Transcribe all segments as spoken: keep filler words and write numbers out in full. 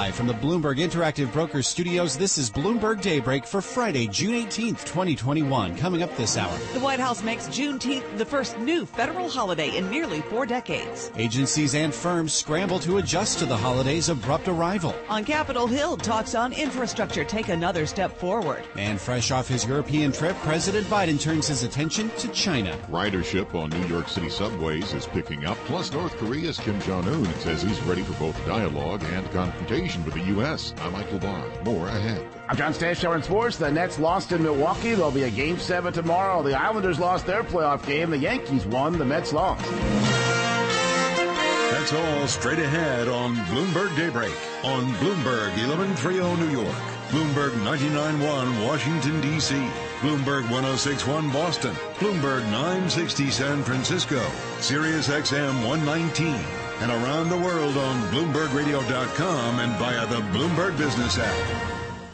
Live from the Bloomberg Interactive Brokers Studios, this is Bloomberg Daybreak for Friday, June eighteenth, twenty twenty-one. Coming up this hour. The White House makes Juneteenth the first new federal holiday in nearly four decades. Agencies and firms scramble to adjust to the holiday's abrupt arrival. On Capitol Hill, talks on infrastructure take another step forward. And fresh off his European trip, President Biden turns his attention to China. Ridership on New York City subways is picking up. Plus, North Korea's Kim Jong-un says he's ready for both dialogue and confrontation with the U S. I'm Michael Barr. More ahead. I'm John Stashower in sports. The Nets lost in Milwaukee. There'll be a game seven tomorrow. The Islanders lost their playoff game. The Yankees won. The Mets lost. That's all straight ahead on Bloomberg Daybreak on Bloomberg eleven thirty New York, Bloomberg ninety-nine point one Washington, D C, Bloomberg one oh six point one Boston, Bloomberg nine sixty San Francisco, Sirius X M one nineteen, and around the world on Bloomberg Radio dot com and via the Bloomberg Business app.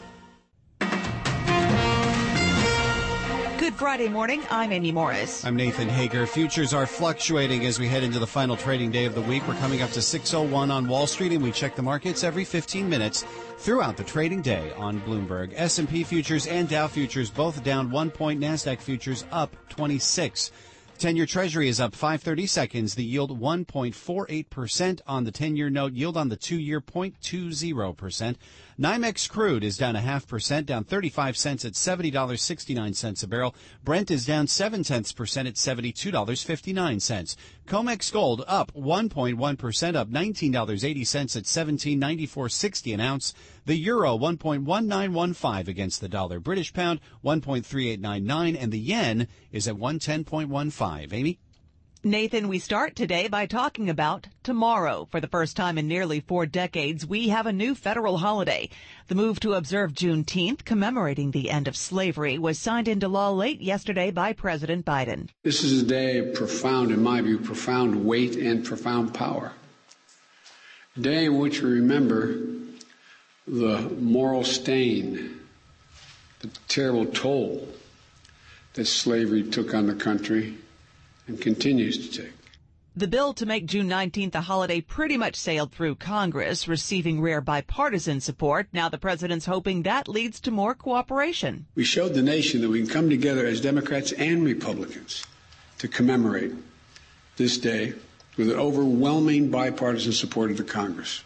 Good Friday morning. I'm Amy Morris. I'm Nathan Hager. Futures are fluctuating as we head into the final trading day of the week. We're coming up to six oh one on Wall Street, and we check the markets every fifteen minutes throughout the trading day on Bloomberg. S and P futures and Dow futures both down one point. NASDAQ futures up twenty-six. ten-year Treasury is up five thirty seconds. The yield one point four eight percent on the ten-year note. Yield on the two-year zero point two zero percent. NYMEX crude is down a half percent, down thirty-five cents at seventy dollars and sixty-nine cents a barrel. Brent is down seven tenths percent at seventy-two dollars and fifty-nine cents. COMEX gold up one point one percent, up nineteen dollars and eighty cents at seventeen ninety-four sixty an ounce. The euro one point one nine one five against the dollar. British pound one point three eight nine nine, and the yen is at one ten point one five. Amy? Nathan, we start today by talking about tomorrow. For the first time in nearly four decades, we have a new federal holiday. The move to observe Juneteenth, commemorating the end of slavery, was signed into law late yesterday by President Biden. This is a day of profound, in my view, profound weight and profound power. A day in which we remember the moral stain, the terrible toll that slavery took on the country and continues to take. The bill to make June nineteenth a holiday pretty much sailed through Congress, receiving rare bipartisan support. Now the president's hoping that leads to more cooperation. We showed the nation that we can come together as Democrats and Republicans to commemorate this day with an overwhelming bipartisan support of the Congress.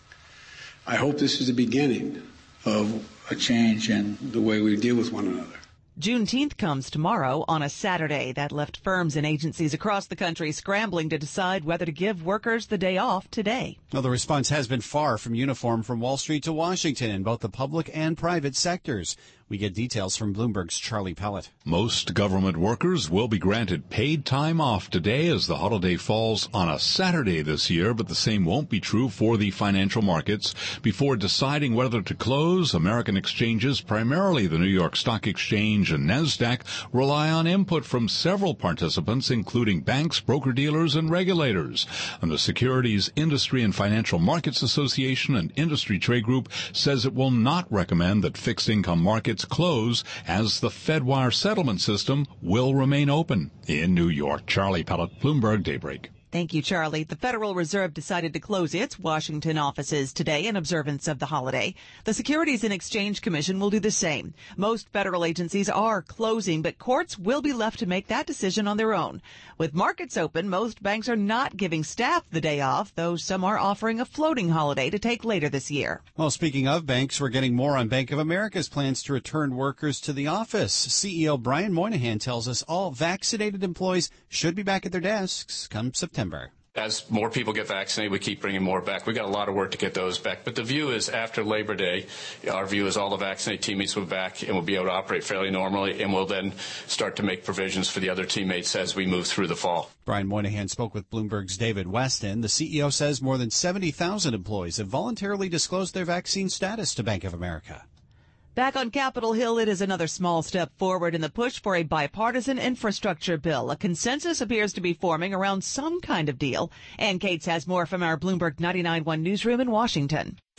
I hope this is the beginning of a change in the way we deal with one another. Juneteenth comes tomorrow on a Saturday. That left firms and agencies across the country scrambling to decide whether to give workers the day off today. Well, the response has been far from uniform from Wall Street to Washington in both the public and private sectors. We get details from Bloomberg's Charlie Pellet. Most government workers will be granted paid time off today as the holiday falls on a Saturday this year, but the same won't be true for the financial markets. Before deciding whether to close, American exchanges, primarily the New York Stock Exchange and NASDAQ, rely on input from several participants, including banks, broker-dealers, and regulators. And the Securities Industry and Financial Markets Association, an industry trade group, says it will not recommend that fixed income markets close as the Fedwire settlement system will remain open. In New York, Charlie Pellet, Bloomberg Daybreak. Thank you, Charlie. The Federal Reserve decided to close its Washington offices today in observance of the holiday. The Securities and Exchange Commission will do the same. Most federal agencies are closing, but courts will be left to make that decision on their own. With markets open, most banks are not giving staff the day off, though some are offering a floating holiday to take later this year. Well, speaking of banks, we're getting more on Bank of America's plans to return workers to the office. C E O Brian Moynihan tells us all vaccinated employees should be back at their desks come September. As more people get vaccinated, we keep bringing more back. We've got a lot of work to get those back. But the view is after Labor Day, our view is all the vaccinated teammates will be back and will be able to operate fairly normally, and we'll then start to make provisions for the other teammates as we move through the fall. Brian Moynihan spoke with Bloomberg's David Weston. The C E O says more than seventy thousand employees have voluntarily disclosed their vaccine status to Bank of America. Back on Capitol Hill, it is another small step forward in the push for a bipartisan infrastructure bill. A consensus appears to be forming around some kind of deal. Ann Cates has more from our Bloomberg ninety-nine point one newsroom in Washington.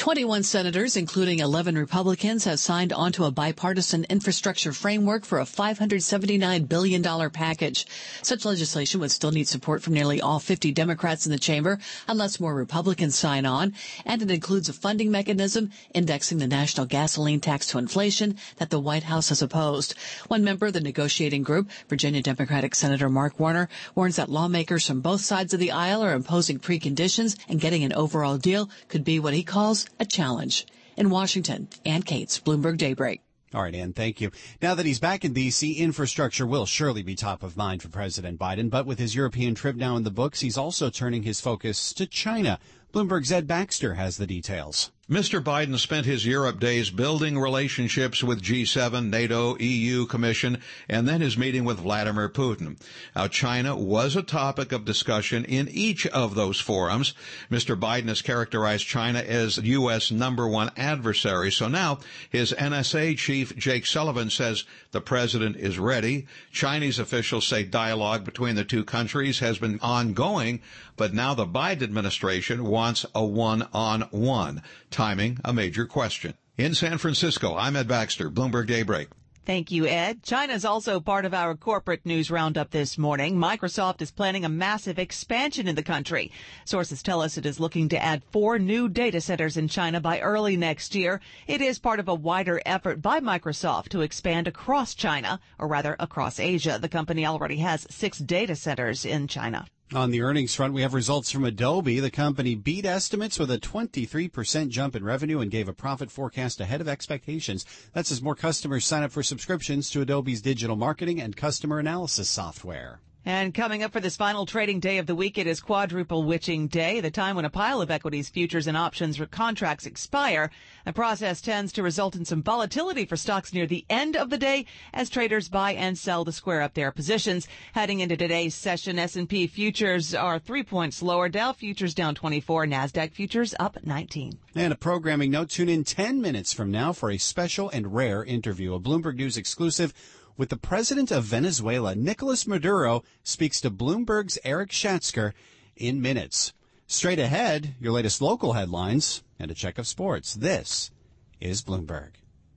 twenty-one senators, including eleven Republicans, have signed onto a bipartisan infrastructure framework for a five hundred seventy-nine billion dollars package. Such legislation would still need support from nearly all fifty Democrats in the chamber unless more Republicans sign on, and it includes a funding mechanism indexing the national gasoline tax to inflation that the White House has opposed. One member of the negotiating group, Virginia Democratic Senator Mark Warner, warns that lawmakers from both sides of the aisle are imposing preconditions, and getting an overall deal could be what he calls a challenge. In Washington, Ann Cates, Bloomberg Daybreak. All right, Ann, thank you. Now that he's back in D C, infrastructure will surely be top of mind for President Biden. But with his European trip now in the books, he's also turning his focus to China. Bloomberg's Ed Baxter has the details. Mister Biden spent his Europe days building relationships with G seven, NATO, E U Commission, and then his meeting with Vladimir Putin. Now, China was a topic of discussion in each of those forums. Mister Biden has characterized China as U S number one adversary. So now his N S A chief, Jake Sullivan, says the president is ready. Chinese officials say dialogue between the two countries has been ongoing, but now the Biden administration wants a one-on-one. Timing, a major question. In San Francisco, I'm Ed Baxter, Bloomberg Daybreak. Thank you, Ed. China is also part of our corporate news roundup this morning. Microsoft is planning a massive expansion in the country. Sources tell us it is looking to add four new data centers in China by early next year. It is part of a wider effort by Microsoft to expand across China, or rather across Asia. The company already has six data centers in China. On the earnings front, we have results from Adobe. The company beat estimates with a twenty-three percent jump in revenue and gave a profit forecast ahead of expectations. That's as more customers sign up for subscriptions to Adobe's digital marketing and customer analysis software. And coming up for this final trading day of the week, it is Quadruple Witching Day, the time when a pile of equities, futures, and options contracts expire. The process tends to result in some volatility for stocks near the end of the day as traders buy and sell to square up their positions. Heading into today's session, S and P futures are three points lower, Dow futures down twenty-four, NASDAQ futures up nineteen. And a programming note, tune in ten minutes from now for a special and rare interview, a Bloomberg News exclusive with the president of Venezuela. Nicolas Maduro speaks to Bloomberg's Eric Schatzker in minutes. Straight ahead, your latest local headlines and a check of sports. This is Bloomberg.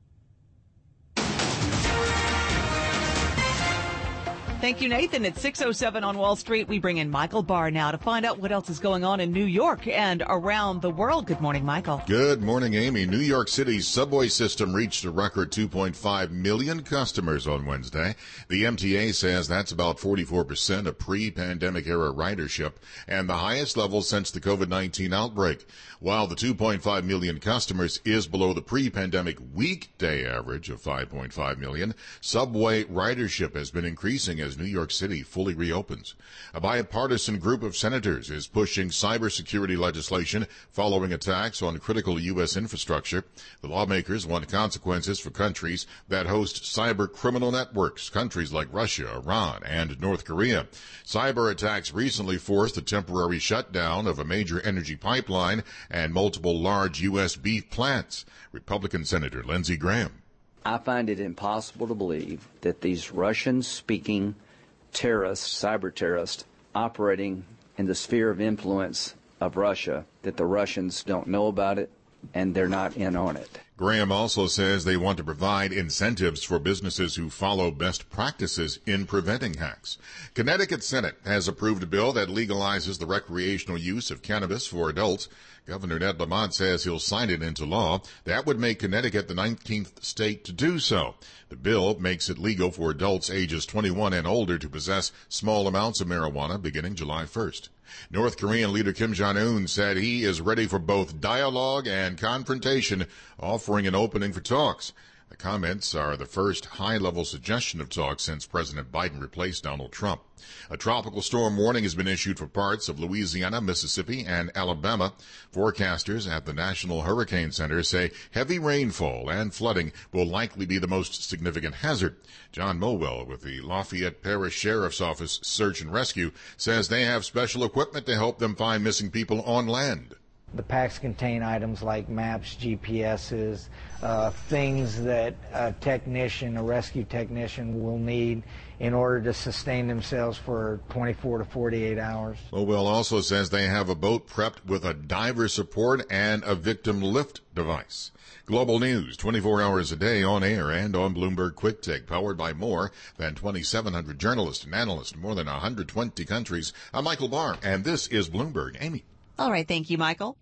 Thank you, Nathan. It's six oh seven on Wall Street. We bring in Michael Barr now to find out what else is going on in New York and around the world. Good morning, Michael. Good morning, Amy. New York City's subway system reached a record two point five million customers on Wednesday. The M T A says that's about forty-four percent of pre-pandemic era ridership and the highest level since the COVID nineteen outbreak. While the two point five million customers is below the pre-pandemic weekday average of five point five million, subway ridership has been increasing as New York City fully reopens. A bipartisan group of senators is pushing cybersecurity legislation following attacks on critical U S infrastructure. The lawmakers want consequences for countries that host cyber criminal networks, countries like Russia, Iran, and North Korea. Cyber attacks recently forced a temporary shutdown of a major energy pipeline and multiple large U S beef plants. Republican Senator Lindsey Graham. I find it impossible to believe that these Russian-speaking terrorists, cyber terrorists, operating in the sphere of influence of Russia, that the Russians don't know about it and they're not in on it. Graham also says they want to provide incentives for businesses who follow best practices in preventing hacks. Connecticut Senate has approved a bill that legalizes the recreational use of cannabis for adults. Governor Ned Lamont says he'll sign it into law. That would make Connecticut the nineteenth state to do so. The bill makes it legal for adults ages twenty-one and older to possess small amounts of marijuana beginning July first. North Korean leader Kim Jong-un said he is ready for both dialogue and confrontation, offering an opening for talks. The comments are the first high-level suggestion of talks since President Biden replaced Donald Trump. A tropical storm warning has been issued for parts of Louisiana, Mississippi, and Alabama. Forecasters at the National Hurricane Center say heavy rainfall and flooding will likely be the most significant hazard. John Mulwell with the Lafayette Parish Sheriff's Office Search and Rescue says they have special equipment to help them find missing people on land. The packs contain items like maps, G P S's, uh, things that a technician, a rescue technician will need in order to sustain themselves for twenty-four to forty-eight hours. Mobile also says they have a boat prepped with a diver support and a victim lift device. Global news, twenty-four hours a day on air and on Bloomberg Quick Take, powered by more than twenty-seven hundred journalists and analysts in more than one hundred twenty countries. I'm Michael Barr, and this is Bloomberg. Amy. All right, thank you, Michael.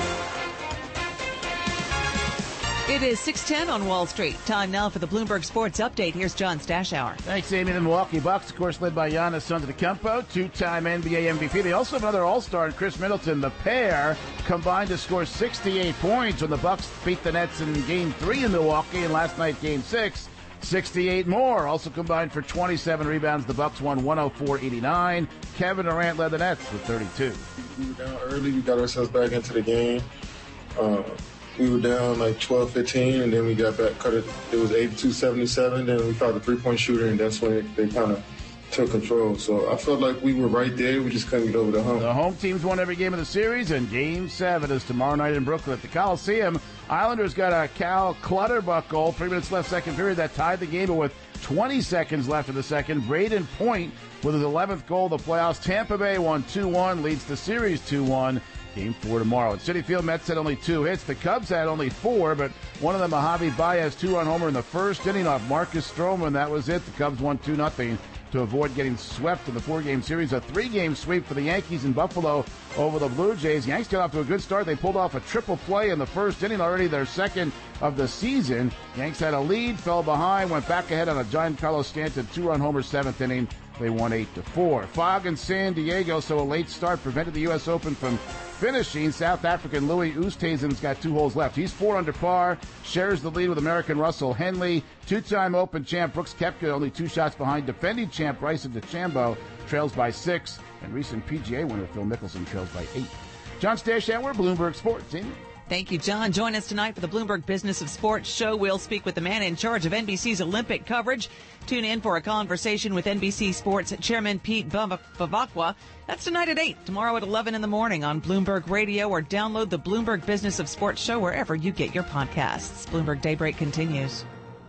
It is six ten on Wall Street. Time now for the Bloomberg Sports Update. Here's John Stashower. Thanks, Amy. The Milwaukee Bucks, of course, led by Giannis Antetokounmpo, two-time N B A M V P. They also have another All-Star in Chris Middleton. The pair combined to score sixty-eight points when the Bucks beat the Nets in Game three in Milwaukee, and last night, Game six, sixty-eight more. Also combined for twenty-seven rebounds. The Bucks won one oh four eighty-nine. Kevin Durant led the Nets with thirty-two. We were down early. We got ourselves back into the game. Uh, We were down like twelve fifteen, and then we got back, cut it, it was eighty-two seventy-seven, then we found a three-point shooter, and that's when it, they kind of took control. So I felt like we were right there. We just couldn't get over the hump. The home teams won every game of the series, and Game seven is tomorrow night in Brooklyn at the Coliseum. Islanders got a Cal Clutterbuck goal, three minutes left second period, that tied the game, but with twenty seconds left in the second, Braden Point with his eleventh goal of the playoffs. Tampa Bay won two one, leads the series two one. Game four tomorrow. At Citi Field, Mets had only two hits. The Cubs had only four, but one of them, a Javi Baez two-run homer in the first inning off Marcus Stroman. That was it. The Cubs won two nothing to avoid getting swept in the four-game series. A three-game sweep for the Yankees in Buffalo over the Blue Jays. Yankees got off to a good start. They pulled off a triple play in the first inning, already their second of the season. Yanks had a lead, fell behind, went back ahead on a Giancarlo Stanton two-run homer seventh inning. They won eight to four. Fog in San Diego, so a late start prevented the U S Open from finishing. South African Louis Oosthuizen's got two holes left. He's four under par, shares the lead with American Russell Henley. Two-time Open champ Brooks Koepka only two shots behind. Defending champ Bryson DeChambeau trails by six, and recent P G A winner Phil Mickelson trails by eight. John Stashower, Bloomberg Sports. Amy? Thank you, John. Join us tonight for the Bloomberg Business of Sports show. We'll speak with the man in charge of N B C's Olympic coverage. Tune in for a conversation with N B C Sports Chairman Pete Bavacqua. That's tonight at eight, tomorrow at eleven in the morning on Bloomberg Radio, or download the Bloomberg Business of Sports show wherever you get your podcasts. Bloomberg Daybreak continues.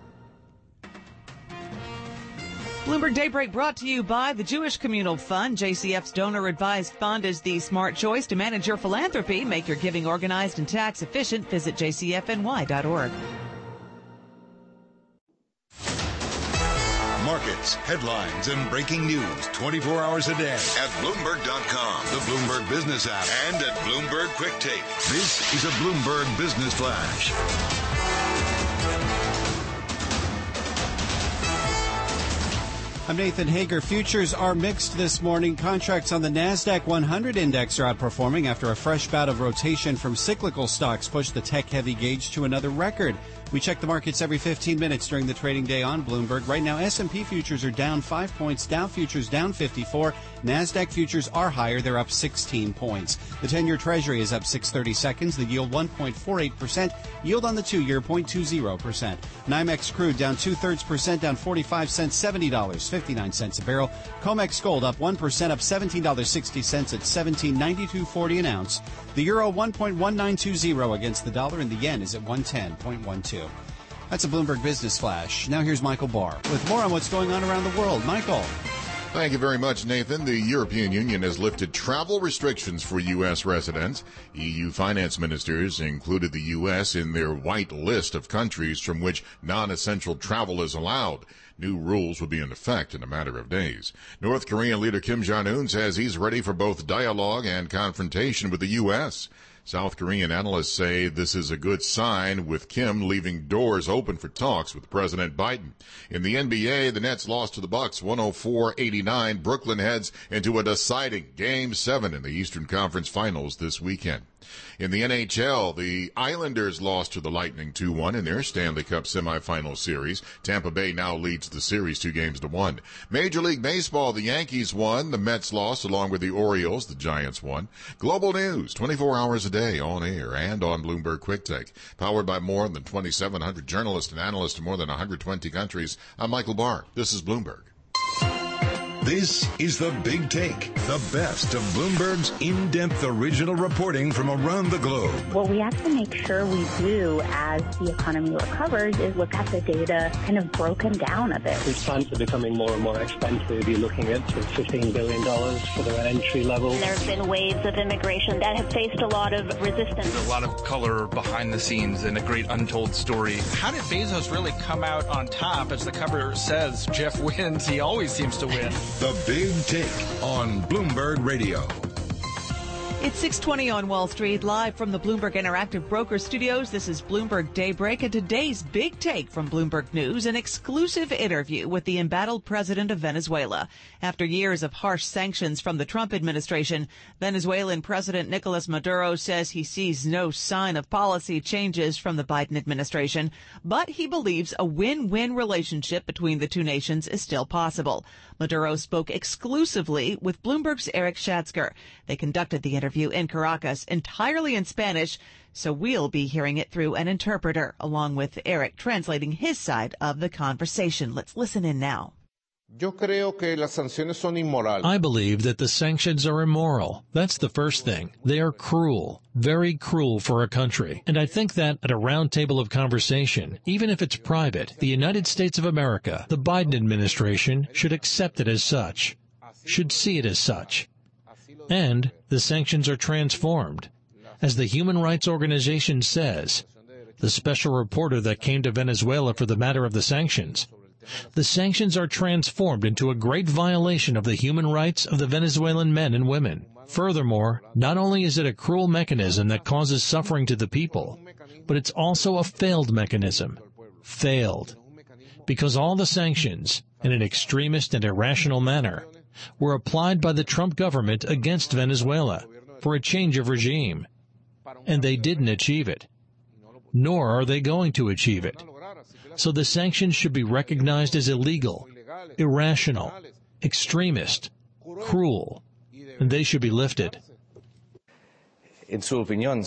Bloomberg Daybreak brought to you by the Jewish Communal Fund. J C F's donor-advised fund is the smart choice to manage your philanthropy. Make your giving organized and tax efficient. Visit j c f n y dot org. Markets, headlines, and breaking news twenty-four hours a day at Bloomberg dot com, the Bloomberg Business app, and at Bloomberg Quick Take. This is a Bloomberg Business Flash. I'm Nathan Hager. Futures are mixed this morning. Contracts on the NASDAQ one hundred index are outperforming after a fresh bout of rotation from cyclical stocks pushed the tech-heavy gauge to another record. We check the markets every fifteen minutes during the trading day on Bloomberg. Right now, S and P futures are down five points, Dow futures down fifty-four, NASDAQ futures are higher, they're up sixteen points. The ten-year Treasury is up six thirty seconds, the yield one point four eight percent, yield on the two-year zero point two zero percent. NYMEX crude down two-thirds percent, down forty-five cents, seventy dollars and fifty-nine cents a barrel. COMEX gold up one percent, up seventeen dollars and sixty cents at seventeen ninety-two forty an ounce. The euro one point one nine two zero against the dollar, and the yen is at one ten point one two. That's a Bloomberg Business Flash. Now here's Michael Barr with more on what's going on around the world. Michael. Thank you very much, Nathan. The European Union has lifted travel restrictions for U S residents. E U finance ministers included the U S in their white list of countries from which non-essential travel is allowed. New rules will be in effect in a matter of days. North Korean leader Kim Jong-un says he's ready for both dialogue and confrontation with the U S. South Korean analysts say this is a good sign, with Kim leaving doors open for talks with President Biden. In the N B A, the Nets lost to the Bucks one oh four eighty-nine. Brooklyn heads into a deciding Game seven in the Eastern Conference Finals this weekend. In the N H L, the Islanders lost to the Lightning two one in their Stanley Cup semifinal series. Tampa Bay now leads the series two games to one. Major League Baseball, the Yankees won. The Mets lost along with the Orioles. The Giants won. Global news, twenty-four hours a day on air and on Bloomberg Quick Take. Powered by more than twenty-seven hundred journalists and analysts in more than one hundred twenty countries. I'm Michael Barr. This is Bloomberg. This is The Big Take, the best of Bloomberg's in-depth original reporting from around the globe. What we have to make sure we do as the economy recovers is look at the data kind of broken down a bit. These plants are becoming more and more expensive. You're looking at sort of fifteen billion dollars for their entry level. There have been waves of immigration that have faced a lot of resistance. There's a lot of color behind the scenes and a great untold story. How did Bezos really come out on top? As the cover says, Jeff wins. He always seems to win. The Big Take on Bloomberg Radio. It's six twenty on Wall Street, live from the Bloomberg Interactive Broker Studios. This is Bloomberg Daybreak, and today's big take from Bloomberg News, an exclusive interview with the embattled president of Venezuela. After years of harsh sanctions from the Trump administration, Venezuelan President Nicolas Maduro says he sees no sign of policy changes from the Biden administration, but he believes a win-win relationship between the two nations is still possible. Maduro spoke exclusively with Bloomberg's Eric Schatzker. They conducted the interview in Caracas entirely in Spanish, so we'll be hearing it through an interpreter, along with Eric translating his side of the conversation. Let's listen in now. I believe that the sanctions are immoral. That's the first thing. They are cruel, very cruel for a country. And I think that at a round table of conversation, even if it's private, the United States of America, the Biden administration, should accept it as such, should see it as such. And the sanctions are transformed. As the Human Rights Organization says, the special reporter that came to Venezuela for the matter of the sanctions, the sanctions are transformed into a great violation of the human rights of the Venezuelan men and women. Furthermore, not only is it a cruel mechanism that causes suffering to the people, but it's also a failed mechanism. Failed. Because all the sanctions, in an extremist and irrational manner, were applied by the Trump government against Venezuela for a change of regime. And they didn't achieve it. Nor are they going to achieve it. So the sanctions should be recognized as illegal, irrational, extremist, cruel, and they should be lifted. In your opinion,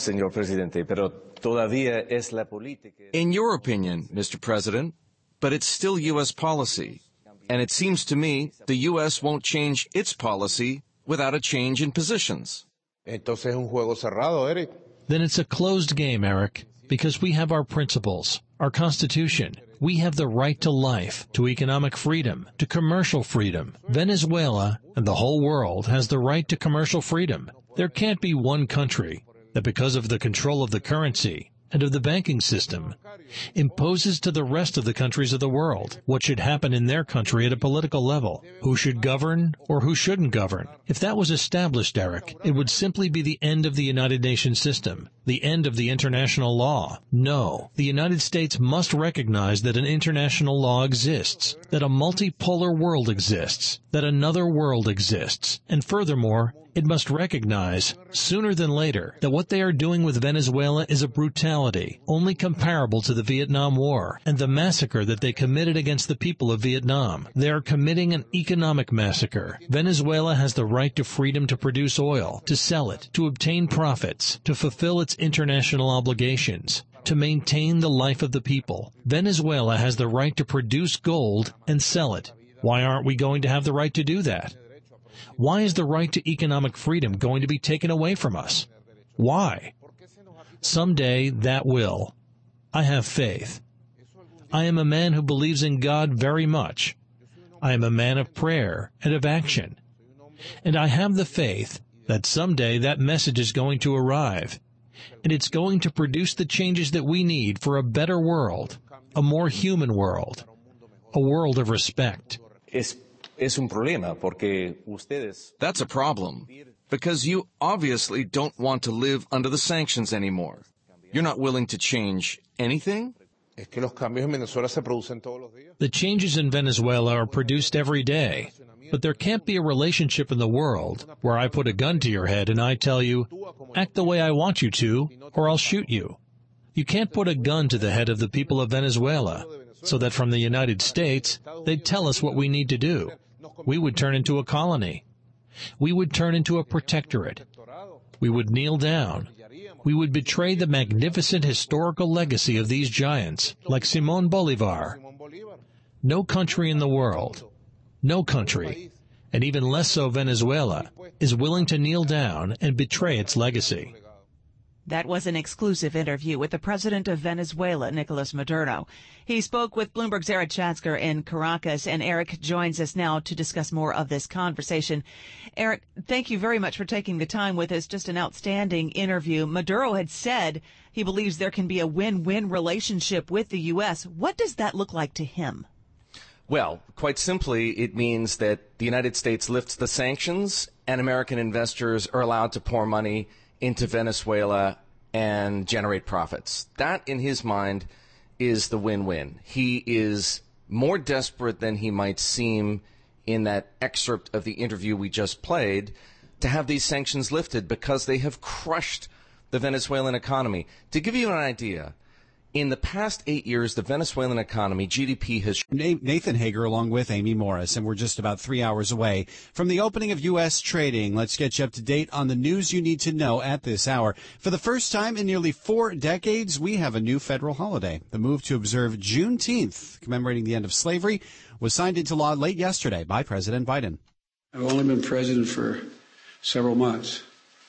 Mister President, but it's still U S policy, and it seems to me the U S won't change its policy without a change in positions. Then it's a closed game, Eric, because we have our principles, our Constitution. We have the right to life, to economic freedom, to commercial freedom. Venezuela and the whole world has the right to commercial freedom. There can't be one country that, because of the control of the currency and of the banking system, imposes to the rest of the countries of the world what should happen in their country at a political level, who should govern or who shouldn't govern. If that was established, Eric, it would simply be the end of the United Nations system, the end of the international law. No, the United States must recognize that an international law exists, that a multipolar world exists, that another world exists, and furthermore, it must recognize, sooner than later, that what they are doing with Venezuela is a brutality only comparable to the Vietnam War and the massacre that they committed against the people of Vietnam. They are committing an economic massacre. Venezuela has the right to freedom to produce oil, to sell it, to obtain profits, to fulfill its international obligations, to maintain the life of the people. Venezuela has the right to produce gold and sell it. Why aren't we going to have the right to do that? Why is the right to economic freedom going to be taken away from us? Why? Someday that will. I have faith. I am a man who believes in God very much. I am a man of prayer and of action. And I have the faith that someday that message is going to arrive, and it's going to produce the changes that we need for a better world, a more human world, a world of respect. That's a problem, because you obviously don't want to live under the sanctions anymore. You're not willing to change anything? The changes in Venezuela are produced every day, but there can't be a relationship in the world where I put a gun to your head and I tell you, act the way I want you to, or I'll shoot you. You can't put a gun to the head of the people of Venezuela, so that from the United States, they'd tell us what we need to do. We would turn into a colony. We would turn into a protectorate. We would kneel down. We would betray the magnificent historical legacy of these giants, like Simón Bolívar. No country in the world, no country, and even less so Venezuela, is willing to kneel down and betray its legacy. That was an exclusive interview with the president of Venezuela, Nicolas Maduro. He spoke with Bloomberg's Eric Chatzker in Caracas, and Eric joins us now to discuss more of this conversation. Eric, thank you very much for taking the time with us. Just an outstanding interview. Maduro had said he believes there can be a win-win relationship with the U S. What does that look like to him? Well, quite simply, it means that the United States lifts the sanctions and American investors are allowed to pour money into Venezuela and generate profits. That, in his mind, is the win-win. He is more desperate than he might seem in that excerpt of the interview we just played to have these sanctions lifted because they have crushed the Venezuelan economy. To give you an idea, in the past eight years, the Venezuelan economy, G D P has... Nathan Hager along with Amy Morris, and we're just about three hours away from the opening of U S trading. Let's get you up to date on the news you need to know at this hour. For the first time in nearly four decades, we have a new federal holiday. The move to observe Juneteenth, commemorating the end of slavery, was signed into law late yesterday by President Biden. I've only been president for several months,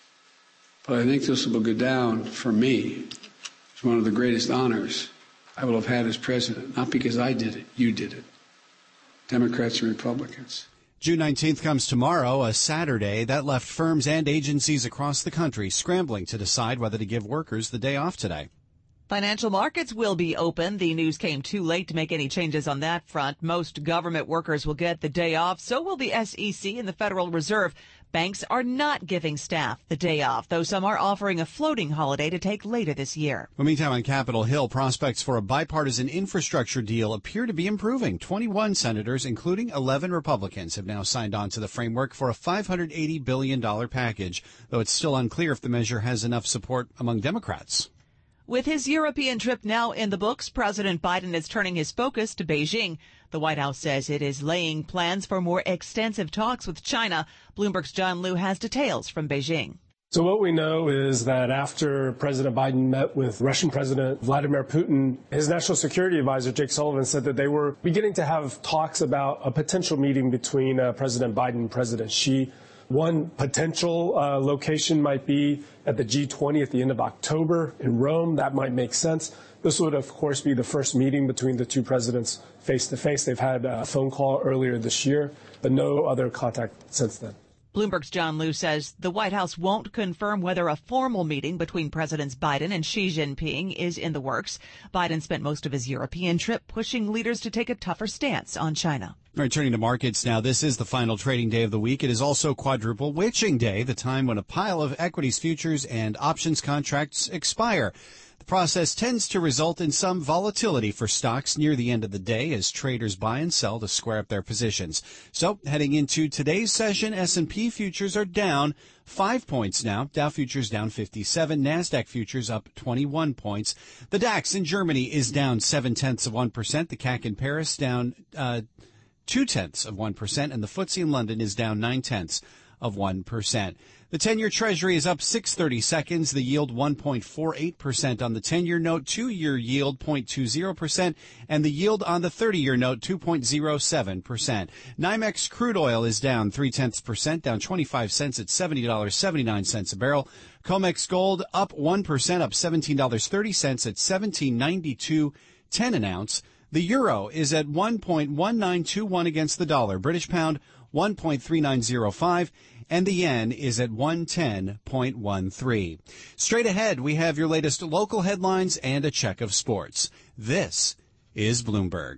but I think this will go down for me. It's one of the greatest honors I will have had as president, not because I did it, you did it, Democrats and Republicans. June nineteenth comes tomorrow, a Saturday. That left firms and agencies across the country scrambling to decide whether to give workers the day off today. Financial markets will be open. The news came too late to make any changes on that front. Most government workers will get the day off. So will the S E C and the Federal Reserve. Banks are not giving staff the day off, though some are offering a floating holiday to take later this year. Well, meantime, on Capitol Hill, prospects for a bipartisan infrastructure deal appear to be improving. twenty-one senators, including eleven Republicans, have now signed on to the framework for a five hundred eighty billion dollars package, though it's still unclear if the measure has enough support among Democrats. With his European trip now in the books, President Biden is turning his focus to Beijing. The White House says it is laying plans for more extensive talks with China. Bloomberg's John Liu has details from Beijing. So what we know is that after President Biden met with Russian President Vladimir Putin, his national security advisor, Jake Sullivan, said that they were beginning to have talks about a potential meeting between uh, President Biden and President Xi. One potential uh, location might be at the G twenty at the end of October in Rome. That might make sense. This would, of course, be the first meeting between the two presidents face-to-face. They've had a phone call earlier this year, but no other contact since then. Bloomberg's John Liu says the White House won't confirm whether a formal meeting between Presidents Biden and Xi Jinping is in the works. Biden spent most of his European trip pushing leaders to take a tougher stance on China. All right, turning to markets now. This is the final trading day of the week. It is also quadruple witching day, the time when a pile of equities, futures, and options contracts expire. The process tends to result in some volatility for stocks near the end of the day as traders buy and sell to square up their positions. So heading into today's session, S and P futures are down five points now. Dow futures down fifty-seven. NASDAQ futures up twenty-one points. The DAX in Germany is down seven tenths of one percent. The C A C in Paris down uh, two tenths of one percent. And the F T S E in London is down nine tenths of one percent. The ten-year Treasury is up six thirty-seconds. The yield one point four eight percent on the ten-year note, two-year yield zero point two zero percent, and the yield on the thirty-year note two point zero seven percent. NYMEX crude oil is down three-tenths percent, down twenty-five cents at seventy dollars and seventy-nine cents a barrel. COMEX gold up one percent, up seventeen dollars and thirty cents at seventeen ninety-two ten an ounce. The euro is at one point one nine two one against the dollar. British pound one point three nine zero five. And the yen is at one ten point one three. Straight ahead, we have your latest local headlines and a check of sports. This is Bloomberg.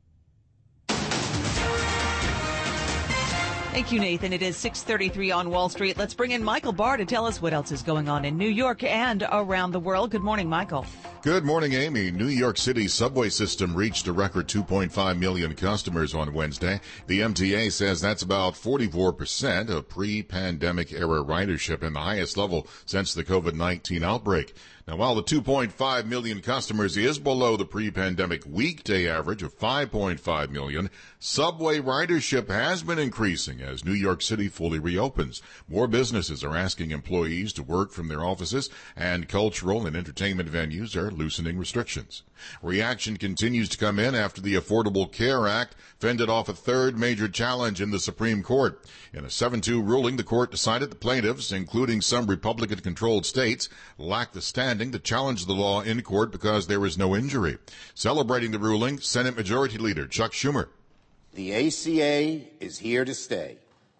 Thank you, Nathan. It is six thirty-three on Wall Street. Let's bring in Michael Barr to tell us what else is going on in New York and around the world. Good morning, Michael. Good morning, Amy. New York City's subway system reached a record two point five million customers on Wednesday. The M T A says that's about forty-four percent of pre-pandemic era ridership and the highest level since the COVID nineteen outbreak. Now, while the two point five million customers is below the pre-pandemic weekday average of five point five million, subway ridership has been increasing as New York City fully reopens. More businesses are asking employees to work from their offices, and cultural and entertainment venues are loosening restrictions. Reaction continues to come in after the Affordable Care Act fended off a third major challenge in the Supreme Court. In a seven two ruling, the court decided the plaintiffs, including some Republican-controlled states, lacked the standing to challenge the law in court because there was no injury. Celebrating the ruling, Senate Majority Leader Chuck Schumer. The A C A is here to stay.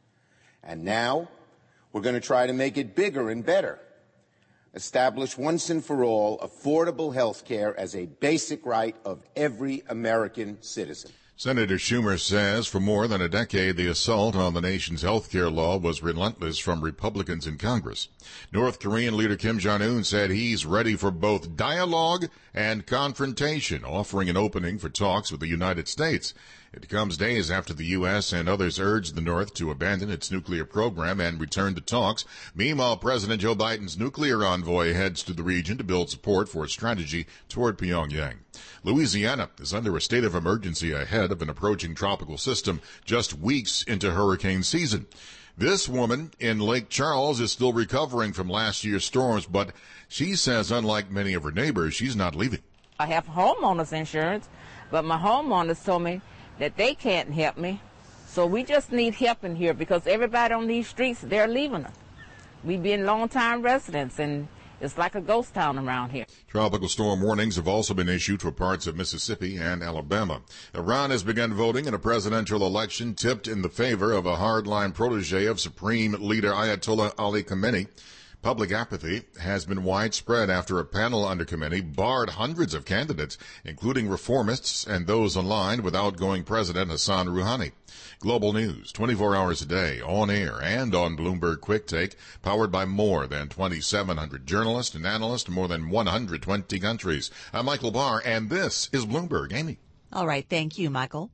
And now we're going to try to make it bigger and better. Establish once and for all affordable health care as a basic right of every American citizen. Senator Schumer says for more than a decade, the assault on the nation's health care law was relentless from Republicans in Congress. North Korean leader Kim Jong-un said he's ready for both dialogue and confrontation, offering an opening for talks with the United States. It comes days after the U S and others urged the North to abandon its nuclear program and return to talks. Meanwhile, President Joe Biden's nuclear envoy heads to the region to build support for a strategy toward Pyongyang. Louisiana is under a state of emergency ahead of an approaching tropical system just weeks into hurricane season. This woman in Lake Charles is still recovering from last year's storms, but she says, unlike many of her neighbors, she's not leaving. I have homeowners insurance, but my homeowners told me that they can't help me. So we just need help in here because everybody on these streets, they're leaving us. We've been long-time residents, and it's like a ghost town around here. Tropical storm warnings have also been issued for parts of Mississippi and Alabama. Iran has begun voting in a presidential election tipped in the favor of a hardline protege of Supreme Leader Ayatollah Ali Khamenei. Public apathy has been widespread after a panel under Khamenei barred hundreds of candidates, including reformists and those aligned with outgoing President Hassan Rouhani. Global news, twenty-four hours a day, on air and on Bloomberg Quick Take, powered by more than twenty-seven hundred journalists and analysts in more than one hundred twenty countries. I'm Michael Barr, and this is Bloomberg. Amy. All right, thank you, Michael.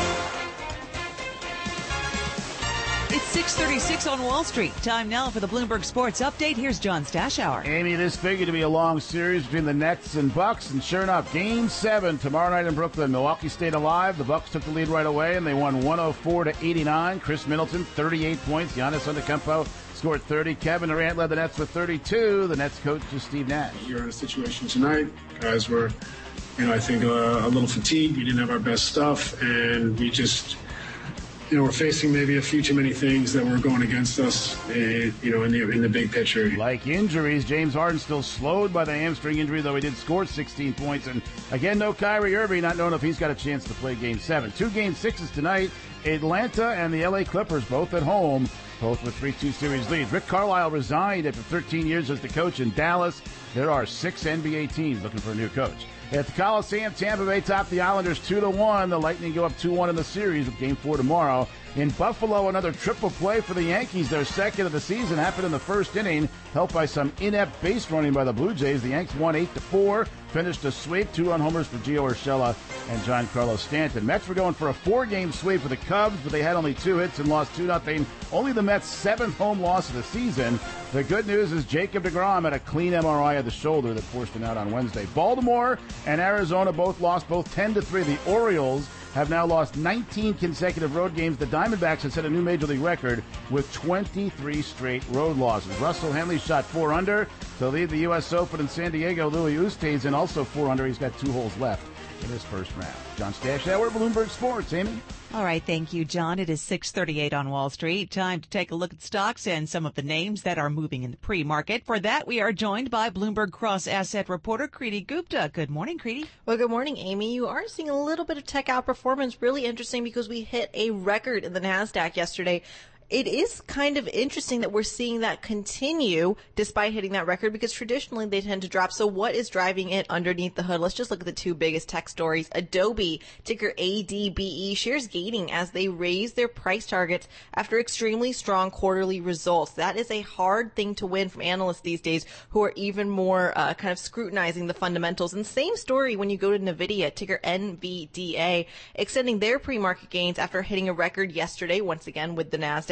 It's six thirty-six on Wall Street. Time now for the Bloomberg Sports Update. Here's John Stashower. Amy, this figured to be a long series between the Nets and Bucks, and sure enough, Game seven tomorrow night in Brooklyn. Milwaukee stayed alive. The Bucks took the lead right away, and they won one oh four to eighty-nine. Chris Middleton, thirty-eight points. Giannis Antetokounmpo scored thirty. Kevin Durant led the Nets with thirty-two. The Nets coach is Steve Nash. You're in a situation tonight. Guys were, you know, I think uh, a little fatigued. We didn't have our best stuff, and we just... You know, we're facing maybe a few too many things that were going against us, uh, you know, in the in the big picture. Like injuries, James Harden still slowed by the hamstring injury, though he did score sixteen points. And again, no Kyrie Irving, not knowing if he's got a chance to play Game seven. Two Game sixes tonight. Atlanta and the L A Clippers both at home, both with three two series leads. Rick Carlisle resigned after thirteen years as the coach in Dallas. There are six N B A teams looking for a new coach. At the Coliseum, Tampa Bay topped the Islanders two to one. The Lightning go up two one in the series with Game four tomorrow. In Buffalo, another triple play for the Yankees. Their second of the season happened in the first inning, helped by some inept base running by the Blue Jays. The Yanks won eight to four, finished a sweep, two run homers for Gio Urshela and Giancarlo Stanton. Mets were going for a four-game sweep for the Cubs, but they had only two hits and lost two nothing. Only the Mets' seventh home loss of the season. The good news is Jacob deGrom had a clean M R I of the shoulder that forced him out on Wednesday. Baltimore and Arizona both lost, both ten to three. The Orioles have now lost nineteen consecutive road games. The Diamondbacks have set a new Major League record with twenty-three straight road losses. Russell Henley shot four under to lead the U S Open in San Diego. Louis Oosthuizen also four under. He's got two holes left in his first round. John Stashower, Bloomberg Sports. Amy? All right, thank you, John. It is six thirty-eight on Wall Street. Time to take a look at stocks and some of the names that are moving in the pre-market. For that, we are joined by Bloomberg cross-asset reporter Kriti Gupta. Good morning, Kriti. Well, good morning, Amy. You are seeing a little bit of tech outperformance. Really interesting because we hit a record in the NASDAQ yesterday. It is kind of interesting that we're seeing that continue despite hitting that record because traditionally they tend to drop. So what is driving it underneath the hood? Let's just look at the two biggest tech stories. Adobe, ticker A D B E, shares gaining as they raise their price targets after extremely strong quarterly results. That is a hard thing to win from analysts these days who are even more uh, kind of scrutinizing the fundamentals. And same story when you go to NVIDIA, ticker N V D A, extending their pre-market gains after hitting a record yesterday, once again with the NASDAQ.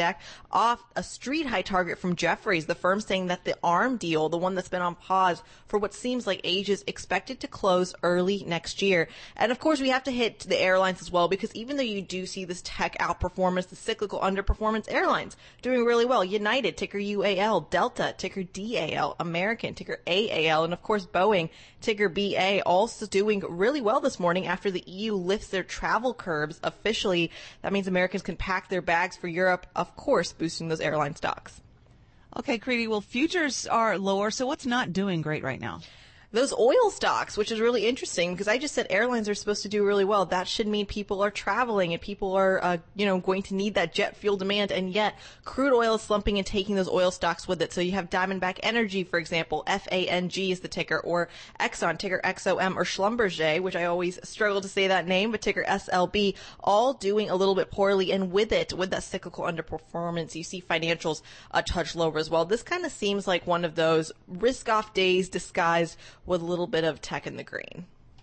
NASDAQ off a street high target from Jefferies, the firm saying that the ARM deal, the one that's been on pause for what seems like ages, expected to close early next year. And of course, we have to hit the airlines as well, because even though you do see this tech outperformance, the cyclical underperformance, airlines doing really well. United, ticker U A L, Delta, ticker D A L, American, ticker A A L, and of course Boeing, ticker B A, also doing really well this morning after the E U lifts their travel curbs officially. That means Americans can pack their bags for Europe, of course, boosting those airline stocks. Okay, Creedy, well, futures are lower, so what's not doing great right now? Those oil stocks, which is really interesting because I just said airlines are supposed to do really well. That should mean people are traveling and people are, uh, you know, going to need that jet fuel demand. And yet crude oil is slumping and taking those oil stocks with it. So you have Diamondback Energy, for example, F A N G is the ticker, or Exxon, ticker X O M, or Schlumberger, which I always struggle to say that name, but ticker S L B, all doing a little bit poorly. And with it, with that cyclical underperformance, you see financials a touch lower as well. This kind of seems like one of those risk-off days disguised with a little bit of tech in the green.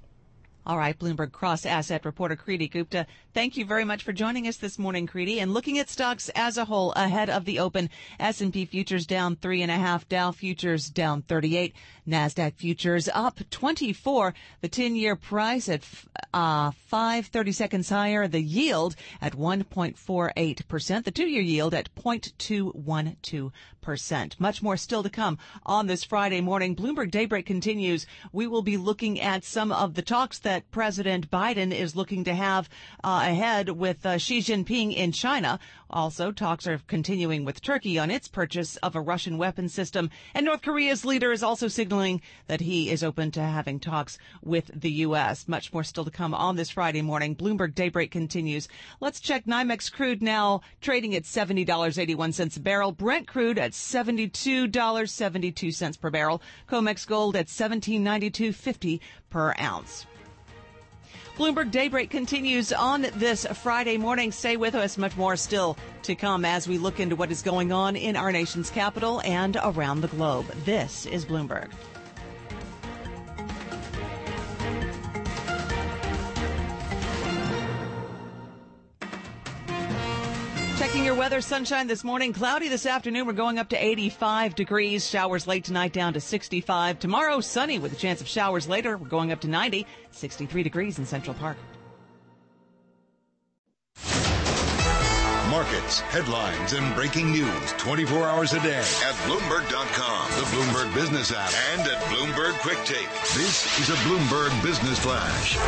All right, Bloomberg cross-asset reporter Creedy Gupta, thank you very much for joining us this morning, Creedy. And looking at stocks as a whole ahead of the open, S and P futures down three and a half, Dow futures down thirty-eight, NASDAQ futures up twenty-four, the ten-year price at uh, five thirty-seconds higher, the yield at one point four eight percent, the two-year yield at zero point two one two percent. Much more still to come on this Friday morning. Bloomberg Daybreak continues. We will be looking at some of the talks that President Biden is looking to have uh, ahead with uh, Xi Jinping in China. Also, talks are continuing with Turkey on its purchase of a Russian weapons system. And North Korea's leader is also signaling that he is open to having talks with the U S. Much more still to come on this Friday morning. Bloomberg Daybreak continues. Let's check NYMEX crude now, trading at seventy dollars and eighty-one cents a barrel. Brent crude at seventy-two dollars and seventy-two cents per barrel. COMEX gold at seventeen ninety-two fifty per ounce. Bloomberg Daybreak continues on this Friday morning. Stay with us. Much more still to come as we look into what is going on in our nation's capital and around the globe. This is Bloomberg. Checking your weather, sunshine this morning, cloudy this afternoon. We're going up to eighty-five degrees. Showers late tonight down to sixty-five. Tomorrow, sunny with a chance of showers later. We're going up to ninety, sixty-three degrees in Central Park. Markets, headlines, and breaking news twenty-four hours a day at Bloomberg dot com, the Bloomberg Business app, and at Bloomberg Quick Take. This is a Bloomberg Business Flash.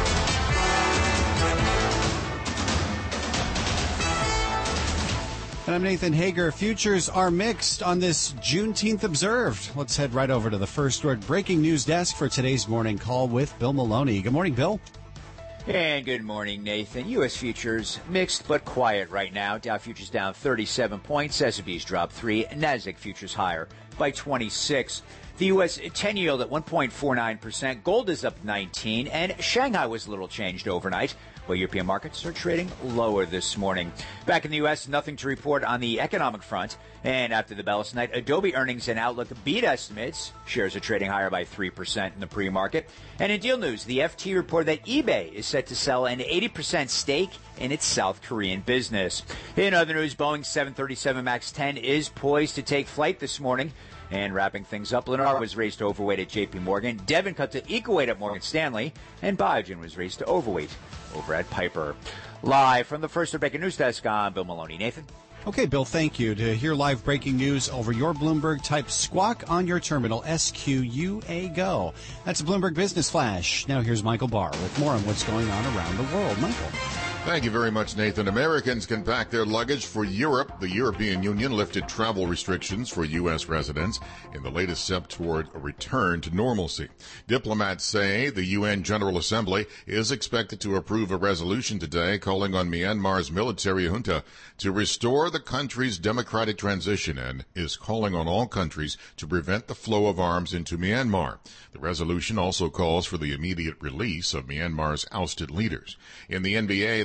And I'm Nathan Hager. Futures are mixed on this Juneteenth observed. Let's head right over to the First Word breaking news desk for today's morning call with Bill Maloney. Good morning, Bill. And good morning, Nathan. U S futures mixed but quiet right now. Dow futures down thirty-seven points. S and P's dropped three. NASDAQ futures higher by twenty-six. The U S ten yield at one point four nine percent. Gold is up nineteen. And Shanghai was little changed overnight, while European markets are trading lower this morning. Back in the U S, nothing to report on the economic front. And after the bell tonight, Adobe earnings and outlook beat estimates. Shares are trading higher by three percent in the pre-market. And in deal news, the F T reported that eBay is set to sell an eighty percent stake in its South Korean business. In other news, Boeing seven thirty-seven MAX ten is poised to take flight this morning. And wrapping things up, Lennar was raised to overweight at J P Morgan. Devon cut to equal weight at Morgan Stanley. And Biogen was raised to overweight over at Piper. Live from the First Breaking News Desk, I'm Bill Maloney. Nathan? Okay, Bill, thank you. To hear live breaking news over your Bloomberg, type squawk on your terminal, S Q U A GO. That's a Bloomberg Business Flash. Now here's Michael Barr with more on what's going on around the world. Michael. Thank you very much, Nathan. Americans can pack their luggage for Europe. The European Union lifted travel restrictions for U S residents in the latest step toward a return to normalcy. Diplomats say the U N General Assembly is expected to approve a resolution today calling on Myanmar's military junta to restore the country's democratic transition and is calling on all countries to prevent the flow of arms into Myanmar. The resolution also calls for the immediate release of Myanmar's ousted leaders. In the N B A,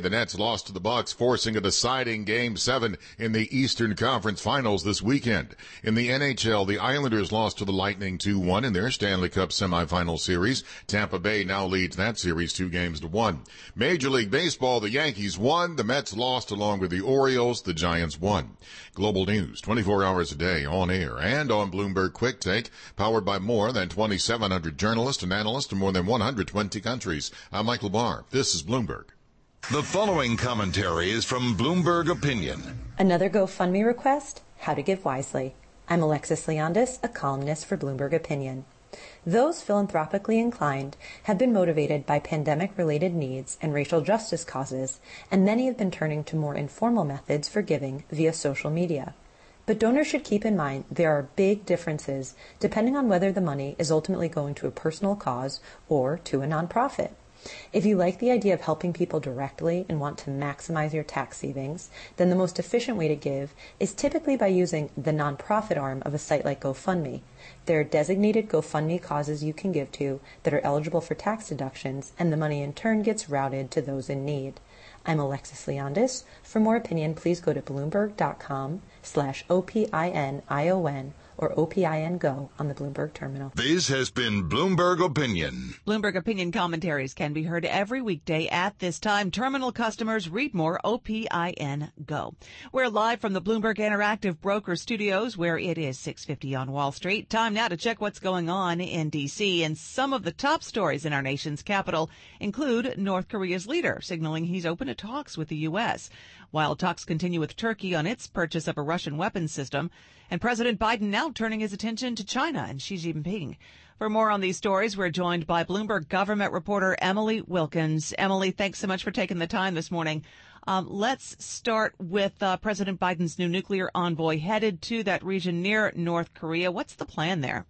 the Nets lost to the Bucks, forcing a deciding Game seven in the Eastern Conference Finals this weekend. In the N H L, the Islanders lost to the Lightning two one in their Stanley Cup semifinal series. Tampa Bay now leads that series two games to one. Major League Baseball, the Yankees won, the Mets lost along with the Orioles, the Giants won. Global news, twenty-four hours a day, on air and on Bloomberg Quick Take, powered by more than twenty-seven hundred journalists and analysts in more than one hundred twenty countries. I'm Michael Barr. This is Bloomberg. The following commentary is from Bloomberg Opinion. Another GoFundMe request? How to give wisely. I'm Alexis Leondis, a columnist for Bloomberg Opinion. Those philanthropically inclined have been motivated by pandemic-related needs and racial justice causes, and many have been turning to more informal methods for giving via social media. But donors should keep in mind there are big differences depending on whether the money is ultimately going to a personal cause or to a nonprofit. If you like the idea of helping people directly and want to maximize your tax savings, then the most efficient way to give is typically by using the nonprofit arm of a site like GoFundMe. There are designated GoFundMe causes you can give to that are eligible for tax deductions, and the money in turn gets routed to those in need. I'm Alexis Leondis. For more opinion, please go to bloomberg.com slash O-P-I-N-I-O-N or O P I N Go on the Bloomberg terminal. This has been Bloomberg Opinion. Bloomberg Opinion commentaries can be heard every weekday at this time. Terminal customers read more, O P I N Go. We're live from the Bloomberg Interactive Broker Studios, where it is six fifty on Wall Street. Time now to check what's going on in D C. And some of the top stories in our nation's capital include North Korea's leader signaling he's open to talks with the U S, while talks continue with Turkey on its purchase of a Russian weapons system, and President Biden now turning his attention to China and Xi Jinping. For more on these stories, we're joined by Bloomberg government reporter Emily Wilkins. Emily, thanks so much for taking the time this morning. Um, let's start with uh, President Biden's new nuclear envoy headed to that region near North Korea. What's the plan there?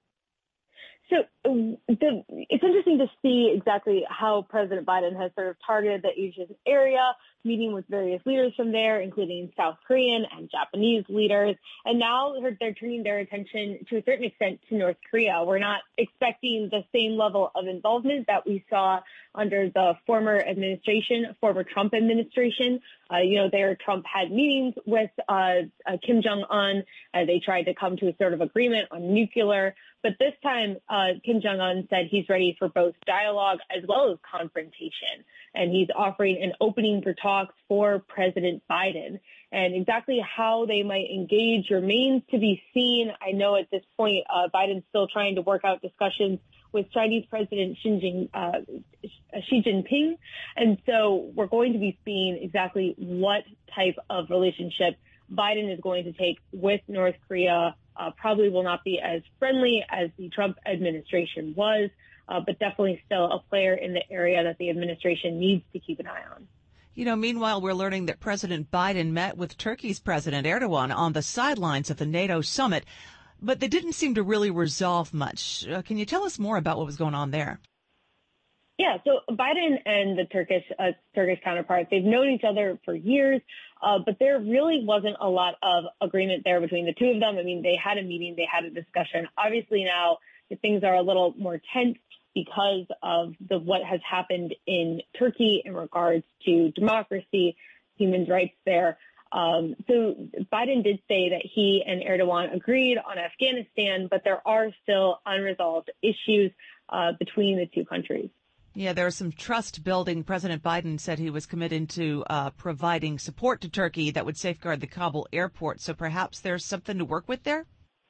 So um, the, it's interesting to see exactly how President Biden has sort of targeted the Asian area, meeting with various leaders from there, including South Korean and Japanese leaders. And now they're, they're turning their attention to a certain extent to North Korea. We're not expecting the same level of involvement that we saw under the former administration, former Trump administration. Uh, you know, there Trump had meetings with uh, uh, Kim Jong-un. Uh, they tried to come to a sort of agreement on nuclear. But this time, uh, Kim Jong-un said he's ready for both dialogue as well as confrontation. And he's offering an opening for talks for President Biden. And exactly how they might engage remains to be seen. I know at this point, uh, Biden's still trying to work out discussions with Chinese President Xi, Jing, uh, Xi Jinping. And so we're going to be seeing exactly what type of relationship Biden is going to take with North Korea. Uh, probably will not be as friendly as the Trump administration was, uh, but definitely still a player in the area that the administration needs to keep an eye on. You know, meanwhile, we're learning that President Biden met with Turkey's President Erdogan on the sidelines of the NATO summit, but they didn't seem to really resolve much. Uh, can you tell us more about what was going on there? Yeah, so Biden and the Turkish uh, Turkish counterparts, they've known each other for years, uh, but there really wasn't a lot of agreement there between the two of them. I mean, they had a meeting, they had a discussion. Obviously now things are a little more tense because of the what has happened in Turkey in regards to democracy, human rights there. Um, so Biden did say that he and Erdogan agreed on Afghanistan, but there are still unresolved issues uh, between the two countries. Yeah, there was some trust building. President Biden said he was committed to uh, providing support to Turkey that would safeguard the Kabul airport. So perhaps there's something to work with there?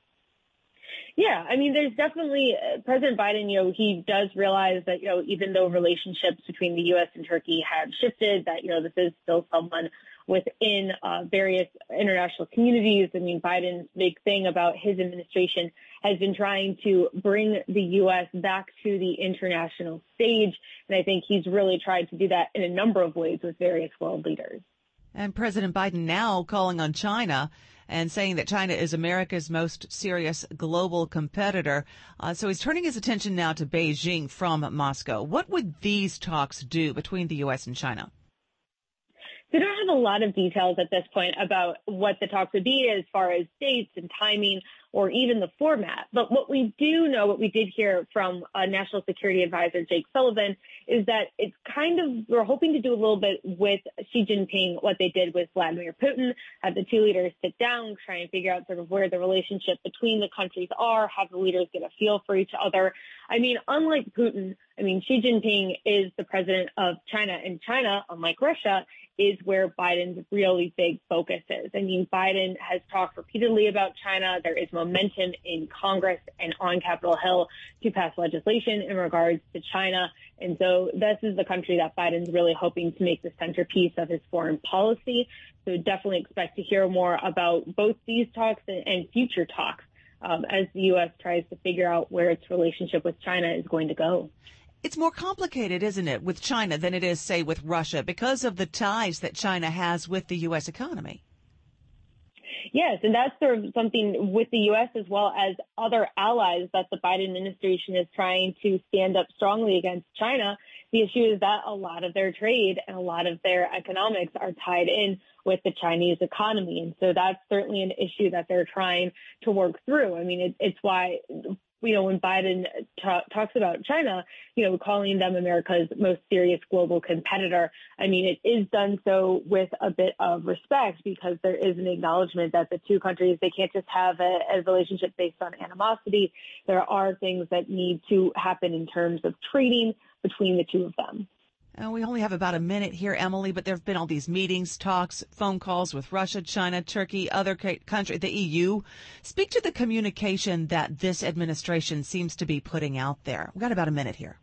Yeah, I mean, there's definitely uh, President Biden, you know, he does realize that, you know, even though relationships between the U S and Turkey have shifted, that, you know, this is still someone within uh, various international communities. I mean, Biden's big thing about his administration has been trying to bring the U S back to the international stage. And I think he's really tried to do that in a number of ways with various world leaders. And President Biden now calling on China and saying that China is America's most serious global competitor. Uh, so he's turning his attention now to Beijing from Moscow. What would these talks do between the U S and China? So we don't have a lot of details at this point about what the talks would be as far as dates and timing or even the format. But what we do know, what we did hear from uh, National Security Advisor Jake Sullivan, is that it's kind of, we're hoping to do a little bit with Xi Jinping, what they did with Vladimir Putin, have the two leaders sit down, try and figure out sort of where the relationship between the countries are, have the leaders get a feel for each other. I mean, unlike Putin, I mean, Xi Jinping is the president of China, and China, unlike Russia, is where Biden's really big focus is. I mean, Biden has talked repeatedly about China. There is momentum in Congress and on Capitol Hill to pass legislation in regards to China. And so this is the country that Biden's really hoping to make the centerpiece of his foreign policy. So definitely expect to hear more about both these talks and, and future talks um, as the U S tries to figure out where its relationship with China is going to go. It's more complicated, isn't it, with China than it is, say, with Russia because of the ties that China has with the U S economy? Yes, and that's sort of something with the U S as well as other allies that the Biden administration is trying to stand up strongly against China. The issue is that a lot of their trade and a lot of their economics are tied in with the Chinese economy. And so that's certainly an issue that they're trying to work through. I mean, it, it's why, you know, when Biden ta- talks about China, you know, calling them America's most serious global competitor, I mean, it is done so with a bit of respect because there is an acknowledgement that the two countries, they can't just have a, a relationship based on animosity. There are things that need to happen in terms of trading between the two of them. Uh, we only have about a minute here, Emily, but there have been all these meetings, talks, phone calls with Russia, China, Turkey, other countries, the E U. Speak to the communication that this administration seems to be putting out there. We've got about a minute here.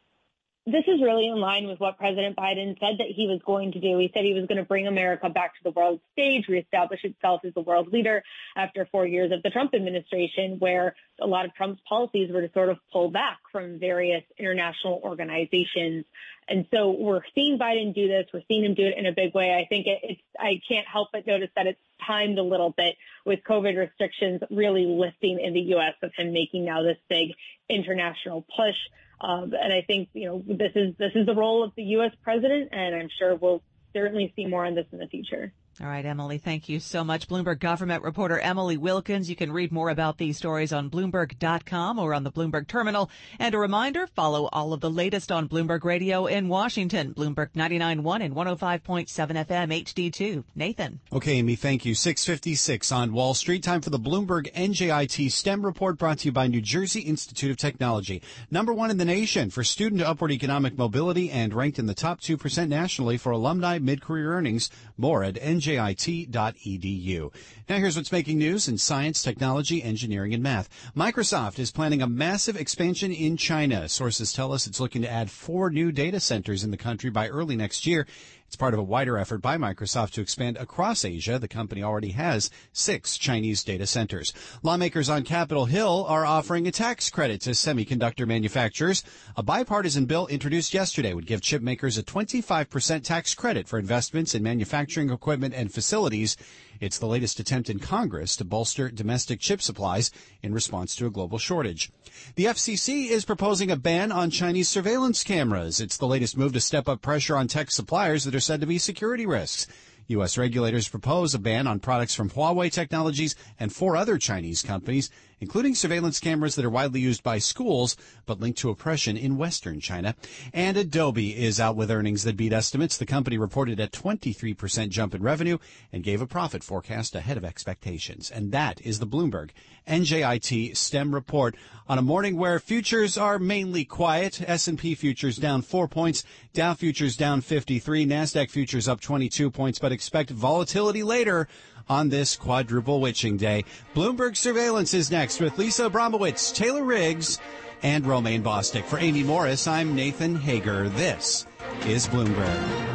This is really in line with what President Biden said that he was going to do. He said he was going to bring America back to the world stage, reestablish itself as the world leader after four years of the Trump administration, where a lot of Trump's policies were to sort of pull back from various international organizations. And so we're seeing Biden do this. We're seeing him do it in a big way. I think it, it's, I can't help but notice that it's timed a little bit with COVID restrictions really lifting in the U S of him making now this big international push. Um, and I think, you know, this is this is the role of the U S president, and I'm sure we'll certainly see more on this in the future. All right, Emily, thank you so much. Bloomberg government reporter Emily Wilkins. You can read more about these stories on Bloomberg dot com or on the Bloomberg terminal. And a reminder, follow all of the latest on Bloomberg Radio in Washington. Bloomberg ninety-nine point one and one oh five point seven F M H D two. Nathan. Okay, Amy, thank you. six fifty-six on Wall Street. Time for the Bloomberg N J I T STEM report brought to you by New Jersey Institute of Technology. Number one in the nation for student to upward economic mobility and ranked in the top two percent nationally for alumni mid-career earnings. More at N J I T dot E D U. Now here's what's making news in science, technology, engineering, and math. Microsoft is planning a massive expansion in China. Sources tell us it's looking to add four new data centers in the country by early next year. It's part of a wider effort by Microsoft to expand across Asia. The company already has six Chinese data centers. Lawmakers on Capitol Hill are offering a tax credit to semiconductor manufacturers. A bipartisan bill introduced yesterday would give chip makers a twenty-five percent tax credit for investments in manufacturing equipment and facilities. It's the latest attempt in Congress to bolster domestic chip supplies in response to a global shortage. The F C C is proposing a ban on Chinese surveillance cameras. It's the latest move to step up pressure on tech suppliers that are said to be security risks. U S regulators propose a ban on products from Huawei Technologies and four other Chinese companies, including surveillance cameras that are widely used by schools but linked to oppression in Western China. And Adobe is out with earnings that beat estimates. The company reported a twenty-three percent jump in revenue and gave a profit forecast ahead of expectations. And that is the Bloomberg N J I T STEM report on a morning where futures are mainly quiet. S and P futures down four points, Dow futures down fifty-three, NASDAQ futures up twenty-two points, but expect volatility later on this quadruple witching day. Bloomberg Surveillance is next with Lisa Abramowitz, Taylor Riggs, and Romaine Bostick. For Amy Morris, I'm Nathan Hager. This is Bloomberg.